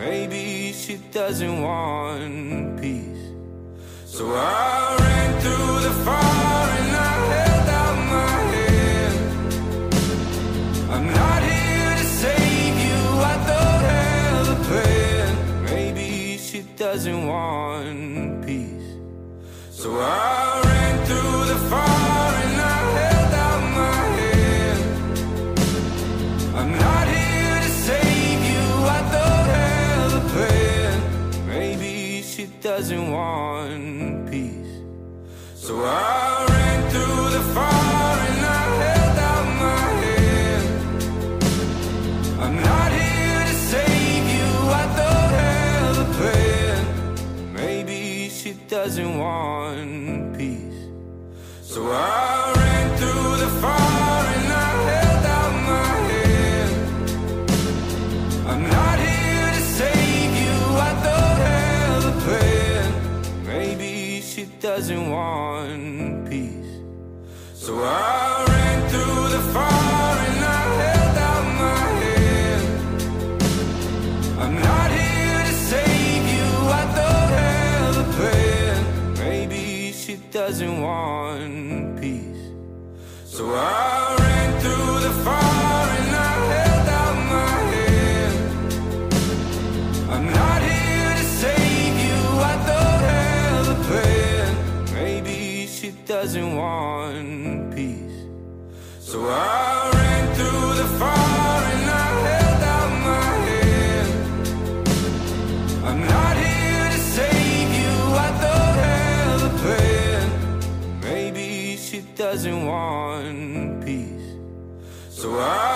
maybe she doesn't want peace. So I ran through the fire and I held out my hand. I'm not here to save you, I don't have a plan. Maybe she doesn't want peace. So I ran through the fire and I held out my hand. I'm not here to save you, I don't have a plan. Maybe she doesn't want peace. So I ran through the fire and I held out my hand. I'm not here to save you, I don't have a plan. Maybe she doesn't want peace. So I ran through the fire and I held out my hand. I'm not here to save you, I don't have a plan. Maybe she doesn't want peace. So I ran through the fire and I held out my hand. I'm not here to save you, I don't have a plan. Maybe she doesn't want peace. So I ran through the fire and I held out my hand. I'm not here to save you, I don't have a plan. Maybe she doesn't want peace. So I ran through the fire and I held out my hand. I'm not here to save you, I don't have a plan. Maybe she doesn't want peace. So I